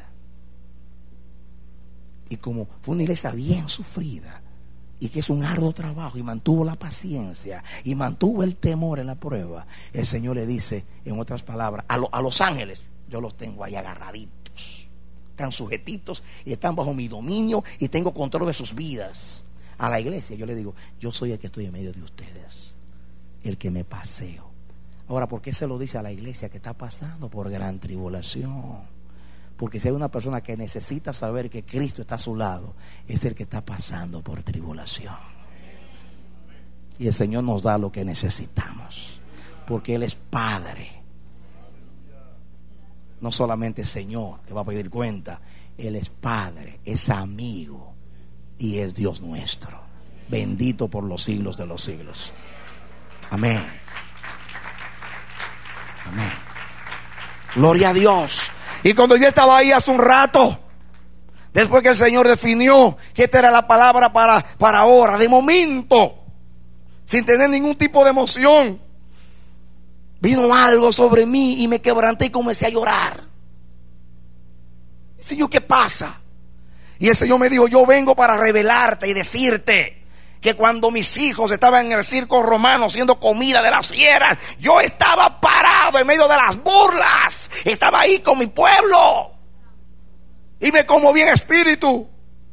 Y como fue una iglesia bien sufrida, y que es un arduo trabajo, y mantuvo la paciencia y mantuvo el temor en la prueba, el Señor le dice, en otras palabras, a, lo, a los ángeles: yo los tengo ahí agarraditos, están sujetitos y están bajo mi dominio y tengo control de sus vidas. A la iglesia yo le digo: yo soy el que estoy en medio de ustedes, el que me paseo. Ahora, ¿por qué se lo dice a la iglesia que está pasando por gran tribulación? Porque si hay una persona que necesita saber que Cristo está a su lado, es el que está pasando por tribulación. Y el Señor nos da lo que necesitamos, porque Él es Padre. no solamente es Señor que va a pedir cuenta, Él es Padre, es amigo y es Dios nuestro, bendito por los siglos de los siglos. Amén. Amén. Gloria a Dios. Y cuando yo estaba ahí hace un rato, después que el Señor definió que esta era la palabra para, para ahora, de momento, sin tener ningún tipo de emoción, vino algo sobre mí y me quebranté y comencé a llorar. Señor, ¿qué pasa? Y el Señor me dijo: yo vengo para revelarte y decirte que cuando mis hijos estaban en el circo romano siendo comida de las fieras, yo estaba parado en medio de las burlas, estaba ahí con mi pueblo y me conmoví en espíritu.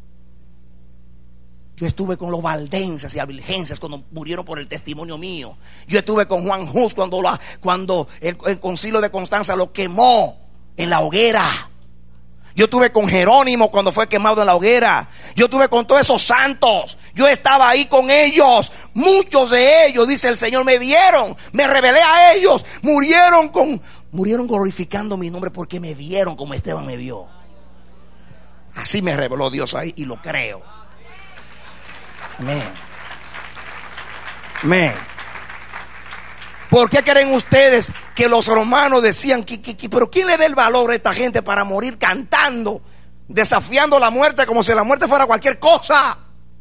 Yo estuve con los valdenses y albigenses cuando murieron por el testimonio mío. Yo estuve con Juan Hus cuando, la, cuando el, el concilio de Constanza lo quemó en la hoguera. Yo estuve con Jerónimo cuando fue quemado en la hoguera. Yo estuve con todos esos santos. Yo estaba ahí con ellos. Muchos de ellos, dice el Señor, me vieron, me revelé a ellos. Murieron con, murieron glorificando mi nombre porque me vieron como Esteban me vio. Así me reveló Dios ahí y lo creo. Amén. Amén. ¿Por qué creen ustedes que los romanos decían que, que, que, pero quién le da el valor a esta gente para morir cantando, desafiando la muerte como si la muerte fuera cualquier cosa?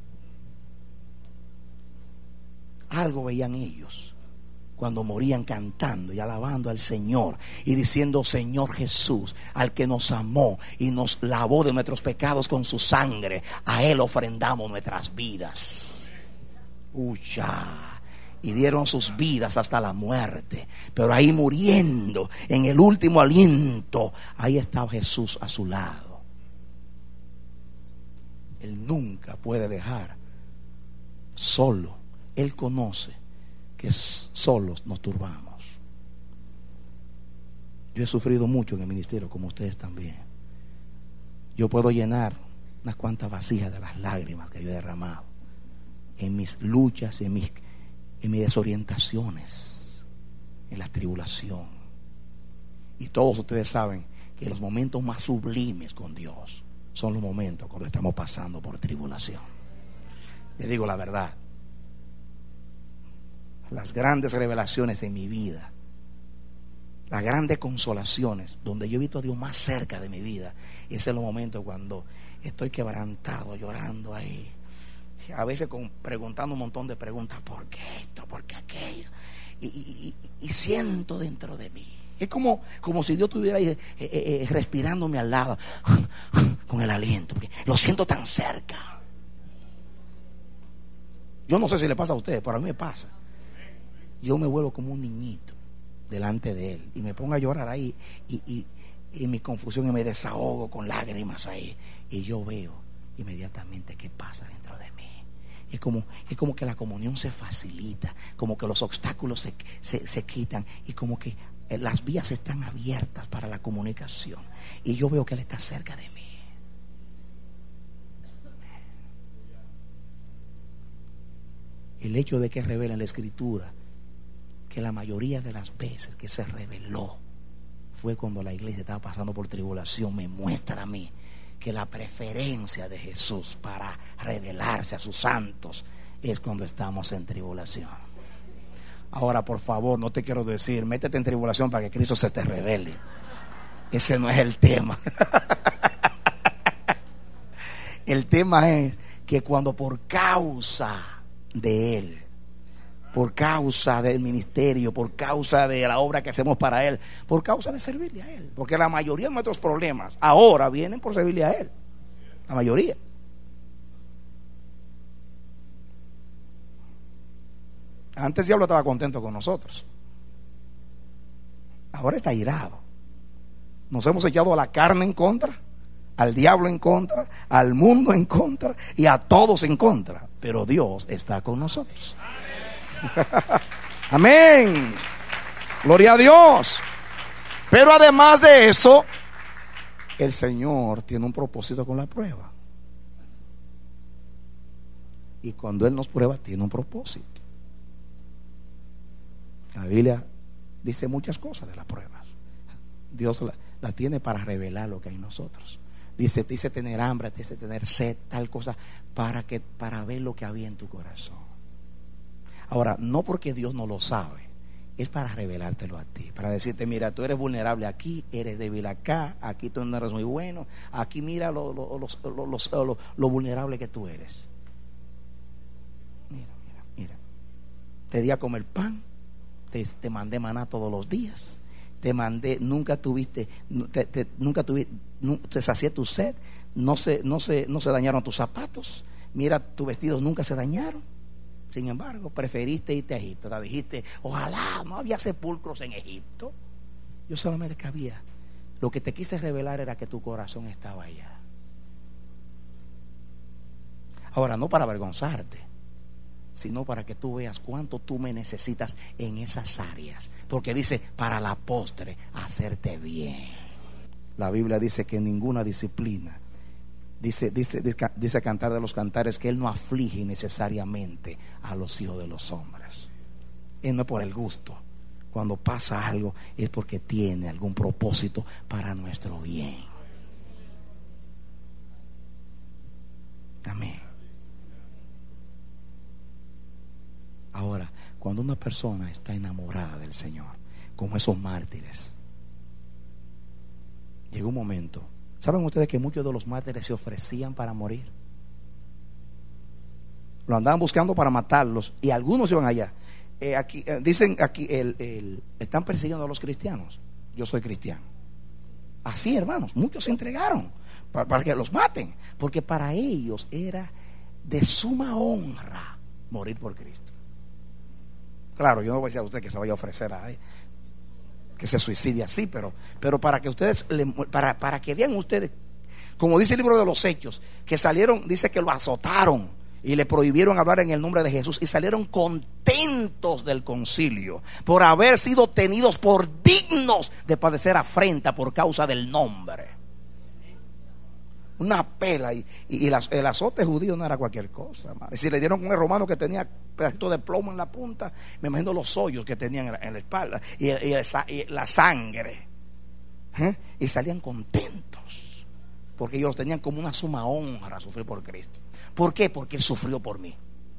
Algo veían ellos cuando morían cantando y alabando al Señor y diciendo: Señor Jesús, al que nos amó y nos lavó de nuestros pecados con su sangre, a Él ofrendamos nuestras vidas. Uya. Y dieron sus vidas hasta la muerte. Pero ahí muriendo, en el último aliento, ahí estaba Jesús a su lado. Él nunca puede dejar solo. Él conoce que solos nos turbamos. Yo he sufrido mucho en el ministerio, como ustedes también. Yo puedo llenar unas cuantas vasijas de las lágrimas que yo he derramado en mis luchas, en mis en mis desorientaciones, en la tribulación. Y todos ustedes saben que los momentos más sublimes con Dios son los momentos cuando estamos pasando por tribulación. Les digo la verdad, las grandes revelaciones en mi vida, las grandes consolaciones, donde yo he visto a Dios más cerca de mi vida, es en los momentos cuando estoy quebrantado, llorando ahí, a veces con, preguntando un montón de preguntas: ¿por qué esto? ¿Por qué aquello? Y, y, y, y siento dentro de mí, es como, como si Dios estuviera ahí, eh, eh, eh, respirándome al lado con el aliento, porque lo siento tan cerca. Yo no sé si le pasa a ustedes, pero a mí me pasa. Yo me vuelvo como un niñito delante de Él y me pongo a llorar ahí y, y, y en mi confusión y me desahogo con lágrimas ahí, y yo veo inmediatamente qué pasa dentro de mí. Es como, es como que la comunión se facilita, como que los obstáculos se, se, se quitan y como que las vías están abiertas para la comunicación. Y yo veo que Él está cerca de mí. El hecho de que revela en la Escritura que la mayoría de las veces que se reveló fue cuando la iglesia estaba pasando por tribulación, me muestra a mí que la preferencia de Jesús para revelarse a sus santos es cuando estamos en tribulación. Ahora, por favor, no te quiero decir métete en tribulación para que Cristo se te revele. Ese no es el tema. El tema es que cuando por causa de Él, por causa del ministerio, por causa de la obra que hacemos para Él, por causa de servirle a Él, porque la mayoría de nuestros problemas ahora vienen por servirle a Él, la mayoría. Antes el diablo estaba contento con nosotros, ahora está irado. Nos hemos echado a la carne en contra, al diablo en contra, al mundo en contra y a todos en contra, pero Dios está con nosotros. Amén. Gloria a Dios. Pero además de eso, el Señor tiene un propósito con la prueba. Y cuando Él nos prueba, tiene un propósito. La Biblia dice muchas cosas de las pruebas. Dios la tiene para revelar lo que hay en nosotros. Dice, te dice tener hambre, te dice tener sed, tal cosa, para que, para ver lo que había en tu corazón. Ahora, no porque Dios no lo sabe, es para revelártelo a ti, para decirte, mira, tú eres vulnerable aquí, eres débil acá, aquí tú no eres muy bueno, aquí mira lo, lo, lo, lo, lo, lo, lo vulnerable que tú eres. Mira, mira, mira. Te di a comer pan, te, te mandé maná todos los días, te mandé, nunca tuviste, te, te, nunca tuviste, te sacié tu sed, no se, no se, no se dañaron tus zapatos, mira, tus vestidos nunca se dañaron. Sin embargo, preferiste irte a Egipto. Te dijiste, ojalá no había sepulcros en Egipto. Yo solamente cabía. Lo que te quise revelar era que tu corazón estaba allá. Ahora, no para avergonzarte, sino para que tú veas cuánto tú me necesitas en esas áreas. Porque dice, para la postre, hacerte bien. La Biblia dice que ninguna disciplina, Dice, dice, dice Cantar de los Cantares, que Él no aflige necesariamente a los hijos de los hombres. Él no es por el gusto. Cuando pasa algo es porque tiene algún propósito para nuestro bien. Amén. Ahora, cuando una persona está enamorada del Señor, como esos mártires, llega un momento. ¿Saben ustedes que muchos de los mártires se ofrecían para morir? Lo andaban buscando para matarlos y algunos iban allá. Eh, aquí eh, dicen aquí el, el, están persiguiendo a los cristianos. Yo soy cristiano. Así, hermanos, muchos se entregaron para, para que los maten, porque para ellos era de suma honra morir por Cristo. Claro, yo no voy a decir a usted que se vaya a ofrecer a él, que se suicide así, pero, pero para que ustedes le, para, para que vean ustedes, como dice el libro de los Hechos, que salieron, dice que lo azotaron y le prohibieron hablar en el nombre de Jesús, y salieron contentos del concilio por haber sido tenidos por dignos de padecer afrenta por causa del nombre. Una pela, y, y, y la, el azote judío no era cualquier cosa, madre. Si le dieron con el romano que tenía pedacitos de plomo en la punta, me imagino los hoyos que tenían en la, en la espalda y, y, el, y la sangre, ¿eh? Y salían contentos porque ellos tenían como una suma honra sufrir por Cristo. ¿Por qué? Porque Él sufrió por mí.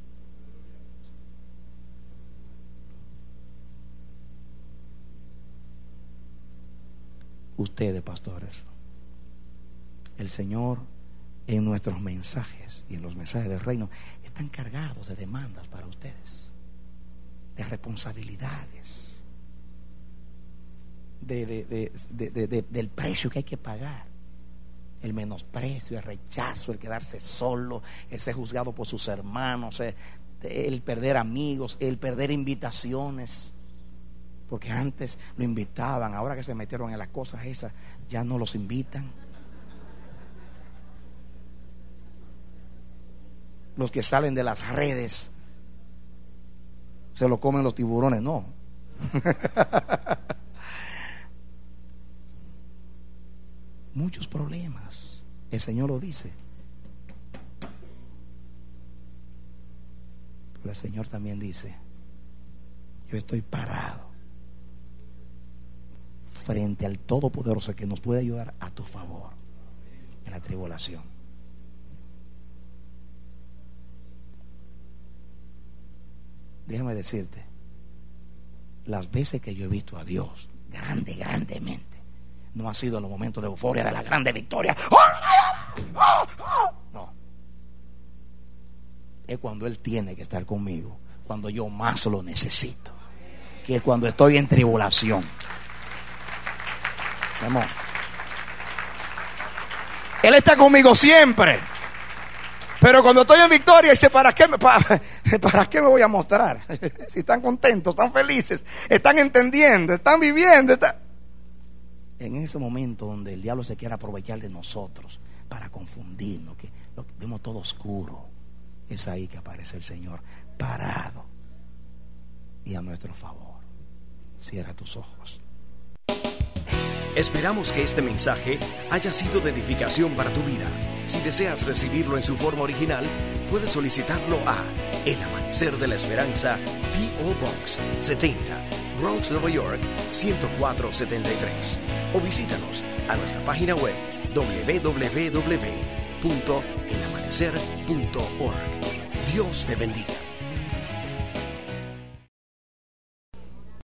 Ustedes, pastores, el Señor en nuestros mensajes y en los mensajes del reino están cargados de demandas para ustedes, de responsabilidades, de, de, de, de, de, de, del precio que hay que pagar, el menosprecio, el rechazo, el quedarse solo, el ser juzgado por sus hermanos, el, el perder amigos, el perder invitaciones, porque antes lo invitaban, ahora que se metieron en las cosas esas ya no los invitan. Los que salen de las redes se lo comen los tiburones, no. Muchos problemas, el Señor lo dice, pero el Señor también dice, yo estoy parado frente al Todopoderoso que nos puede ayudar a tu favor en la tribulación. Déjame decirte, las veces que yo he visto a Dios grande, grandemente, no ha sido en los momentos de euforia de la grande victoria. No, es cuando Él tiene que estar conmigo, cuando yo más lo necesito, que es cuando estoy en tribulación. Amor, Él está conmigo siempre. Pero cuando estoy en victoria, dice, ¿para qué me, para, ¿para qué me voy a mostrar? Si están contentos, están felices, están entendiendo, están viviendo, están... En ese momento donde el diablo se quiere aprovechar de nosotros para confundirnos, que lo vemos todo oscuro, es ahí que aparece el Señor parado y a nuestro favor. Cierra tus ojos. Esperamos que este mensaje haya sido de edificación para tu vida. Si deseas recibirlo en su forma original, puedes solicitarlo a El Amanecer de la Esperanza, P O Box setenta, Bronx, Nueva York ciento cuatro setenta y tres, o visítanos a nuestra página web doble u doble u doble u punto el amanecer punto org. Dios te bendiga.